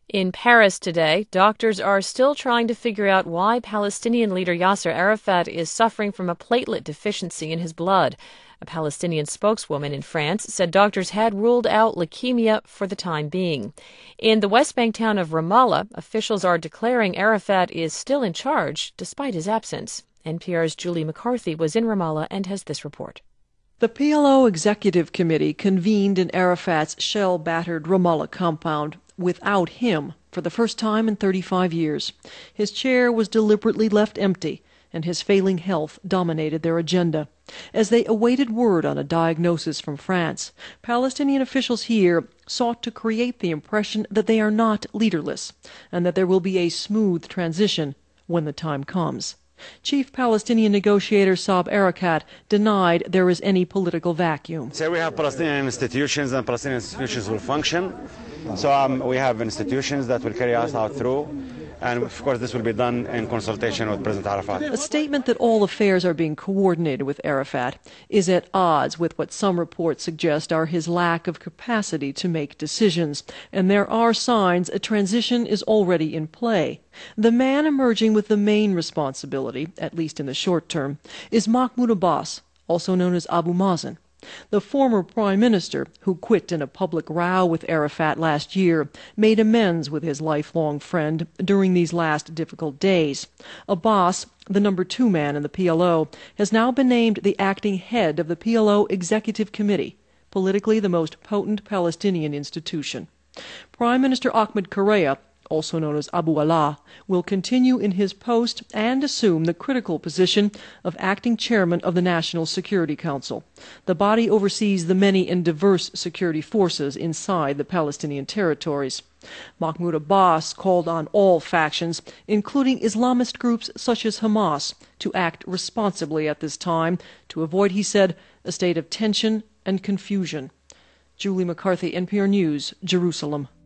In Paris today, doctors are still trying to figure out why Palestinian leader Yasser Arafat is suffering from a platelet deficiency in his blood. A Palestinian spokeswoman in France said doctors had ruled out leukemia for the time being. In the West Bank town of Ramallah, officials are declaring Arafat is still in charge despite his absence. NPR's Julie McCarthy was in Ramallah and has this report. The PLO Executive Committee convened in Arafat's shell-battered Ramallah compound without him for the first time in 35 years. His chair was deliberately left empty, and his failing health dominated their agenda. As they awaited word on a diagnosis from France, Palestinian officials here sought to create the impression that they are not leaderless, and that there will be a smooth transition when the time comes. Chief Palestinian negotiator Saeb Erekat denied there is any political vacuum. So we have Palestinian institutions, and Palestinian institutions will function. So we have institutions that will carry us out through. And, of course, this will be done in consultation with President Arafat. A statement that all affairs are being coordinated with Arafat is at odds with what some reports suggest are his lack of capacity to make decisions. And there are signs a transition is already in play. The man emerging with the main responsibility, at least in the short term, is Mahmoud Abbas, also known as Abu Mazen. The former prime minister, who quit in a public row with Arafat last year, made amends with his lifelong friend during these last difficult days. Abbas, the number 2 man in the PLO, has now been named the acting head of the PLO Executive Committee, politically the most potent Palestinian institution. Prime Minister Ahmed Correa, also known as Abu Allah, will continue in his post and assume the critical position of acting chairman of the National Security Council. The body oversees the many and diverse security forces inside the Palestinian territories. Mahmoud Abbas called on all factions, including Islamist groups such as Hamas, to act responsibly at this time to avoid, he said, a state of tension and confusion. Julie McCarthy, NPR News, Jerusalem.